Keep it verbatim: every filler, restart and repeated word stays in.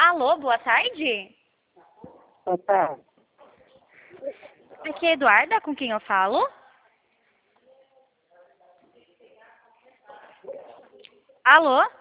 Alô, boa tarde. Boa tarde. Aqui é a Eduarda, com quem eu falo? Alô?